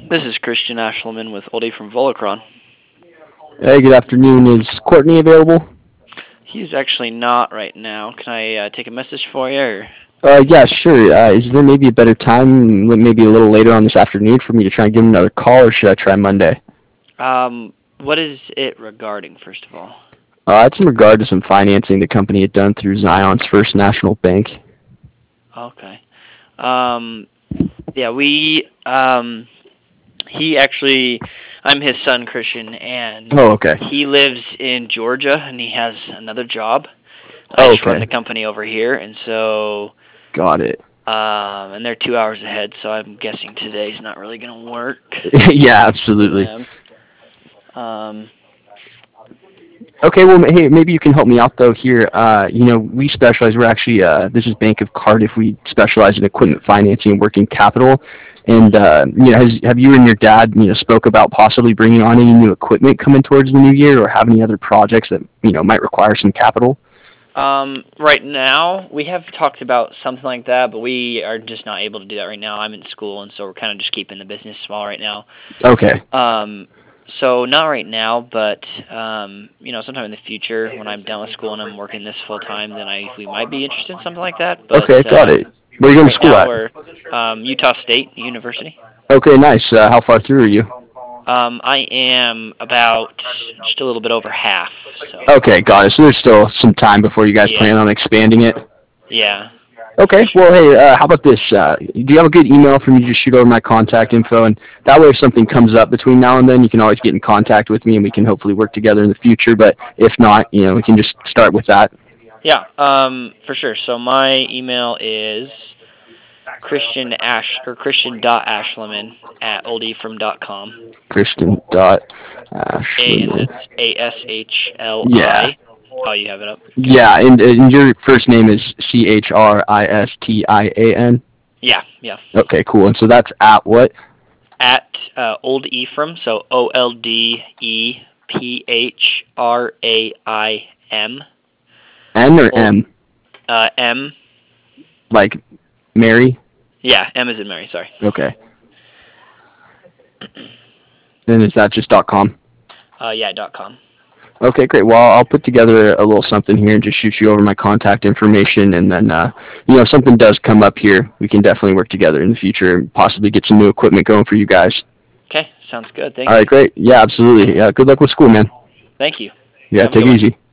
This is Christian Ashleman with Oldie from Volacron. Hey, good afternoon. Is Courtney available? He's actually not right now. Can I take a message for you? Or? Yeah, sure. Is there maybe a better time, maybe a little later on this afternoon, for me to try and give him another call, or should I try Monday? What is it regarding, first of all? It's in regard to some financing the company had done through Zion's First National Bank. Okay. Um, yeah, he actually, I'm his son, Christian, and Oh, okay. he lives in Georgia, and he has another job. I Oh, just run the okay. company over here, and so, Got it. and they're 2 hours ahead, so I'm guessing today's not really going to work Yeah, for absolutely. them. Um, Okay, well, hey, maybe you can help me out though here. We specialize. We're actually this is Bank of Cardiff. We specialize in equipment financing and working capital. And mhm. have you and your dad spoke about possibly bringing on any new equipment coming towards the new year, or have any other projects that might require some capital? Right now, we have talked about something like that, but we are just not able to do that right now. I'm in school, and so we're kind of just keeping the business small right now. Okay. Um, so not right now, but sometime in the future when I'm done with school and I'm working this full time, then we might be interested in something like that. But Okay, got it. Where are you going to right school now at? we're Utah State University. Okay, nice. How far through are you? I am about just a little bit over half. So Okay, got it. So there's still some time before you guys yeah, plan on expanding it. yeah, for Okay, sure. well, hey, how about this? Do you have a good email for me to just shoot over my contact info? And that way, if something comes up between now and then, you can always get in contact with me and we can hopefully work together in the future. But if not, we can just start with that. Yeah, for sure. So my email is Christian.Ashleman at oldefrom.com. Christian dot And Ashleman. it's ASHLI. Yeah. Oh, you have it up? Okay. Yeah, and your first name is Christian. Yeah, yeah. Okay, cool. And so that's at what? At Old Ephraim, so OldEphraim. N or Old, M? M. Like Mary? Yeah, M is in Mary, sorry. Okay. And is that just .com? Yeah, .com. Okay, great. Well, I'll put together a little something here and just shoot you over my contact information. And then, if something does come up here, we can definitely work together in the future and possibly get some new equipment going for you guys. Okay, sounds good. All Thank right, you. great. Yeah, absolutely. Yeah, good luck with school, man. Thank you. Yeah, Have a take good it one. easy.